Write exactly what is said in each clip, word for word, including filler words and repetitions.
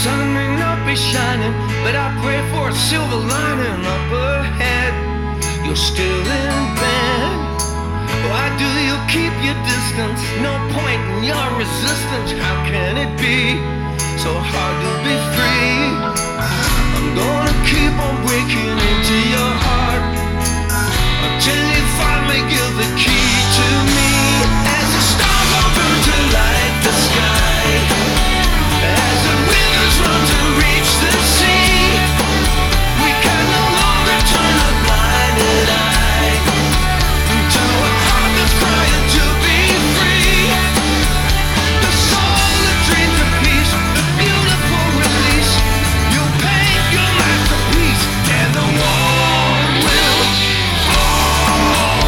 sun may not be shining, but I pray for a silver lining up ahead. You're still in bed. Why do you keep your distance? No point in your resistance. How can it be so hard to be free? I'm gonna keep on breaking into your heart until you finally give the key to me. As the stars open to light the sky, as the rivers run to reach the sea, we can no longer turn a blinded eye to a heart that's crying to be free. The soul that dreams of peace, the beautiful release. You paint your masterpiece, and the wall will fall.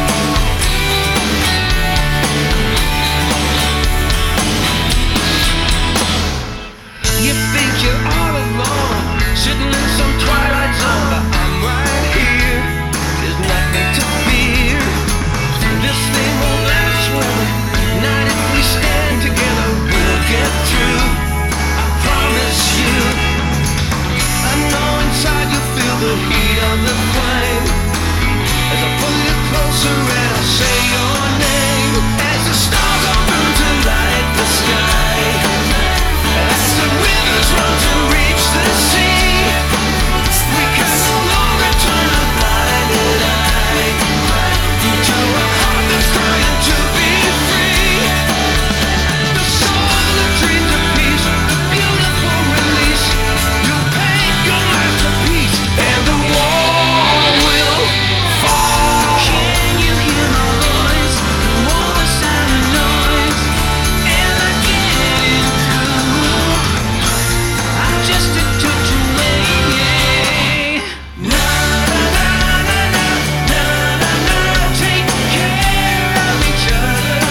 You think you're all alone, sitting in some twilight zone, but I'm right here. There's nothing to fear. This thing won't last forever. Not if we stand together, we'll get through. I promise you. I know inside you feel the heat of the flame as I pull you closer and I say your name. As the stars open to light the sky, as the rivers run to reach the sea, we can no longer turn a blinded eye to a heart that's crying to be free. The soul that dreams of peace, the beautiful release. You paint your masterpiece, and the wall will fall. Can you hear my voice? All the sound and noise, and I getting through. I'm just a touch away. Na na na na na na na na. Take care of each other.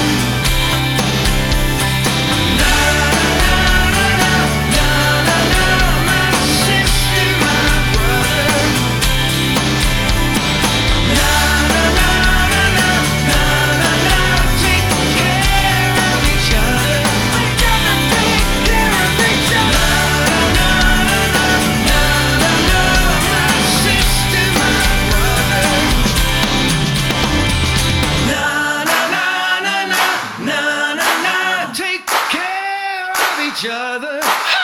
Na na na na na na na. My sister, my brother. Na na na na na na na na. Take care of each other. We gotta take care of each other. Na na na na na na. My sister, my brother. Na na na na na na na na. Take care of each other.